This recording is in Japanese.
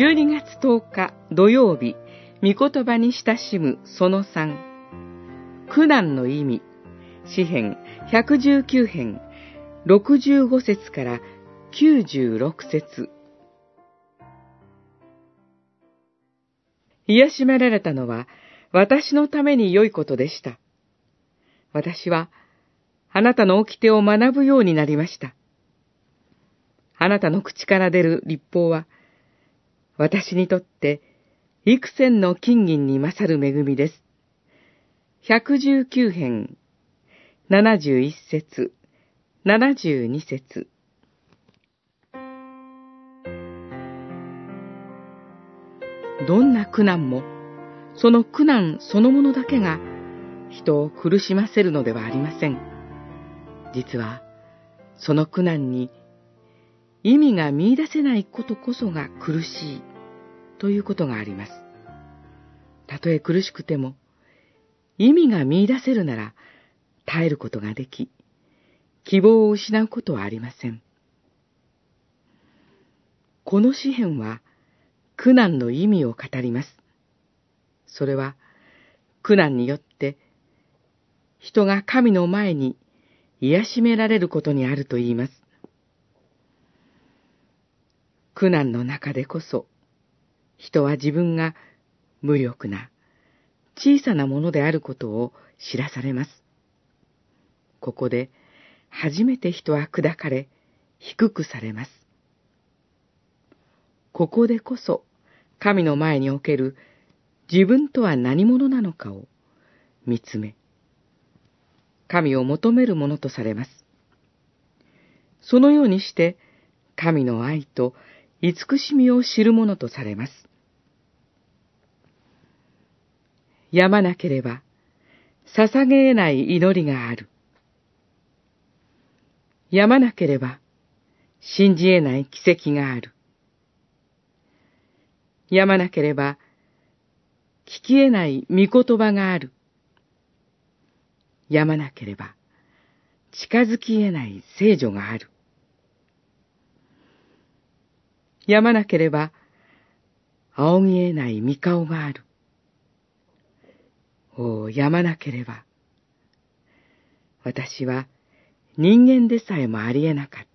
12月10日土曜日、御言葉に親しむその3、苦難の意味、詩編119編65節から96節。癒しめられたのは私のために良いことでした。私はあなたの掟を学ぶようになりました。あなたの口から出る律法は私にとって幾千の金銀に勝る恵みです。119編71節72節。どんな苦難も、その苦難そのものだけが人を苦しませるのではありません。実は、その苦難に意味が見出せないことこそが苦しいということがあります。たとえ苦しくても、意味が見出せるなら耐えることができ、希望を失うことはありません。この詩編は、苦難の意味を語ります。それは、苦難によって、人が神の前に癒しめられることにあると言います。苦難の中でこそ、人は自分が無力な、小さなものであることを知らされます。ここで、初めて人は砕かれ、低くされます。ここでこそ、神の前における自分とは何者なのかを見つめ、神を求めるものとされます。そのようにして、神の愛と慈しみを知るものとされます。やまなければ、捧げ得ない祈りがある。やまなければ、信じ得ない奇跡がある。やまなければ、聞き得ない御言葉がある。やまなければ、近づき得ない聖女がある。やまなければ、仰ぎ得ない御顔がある。おやまなければ、私は人間でさえもありえなかった。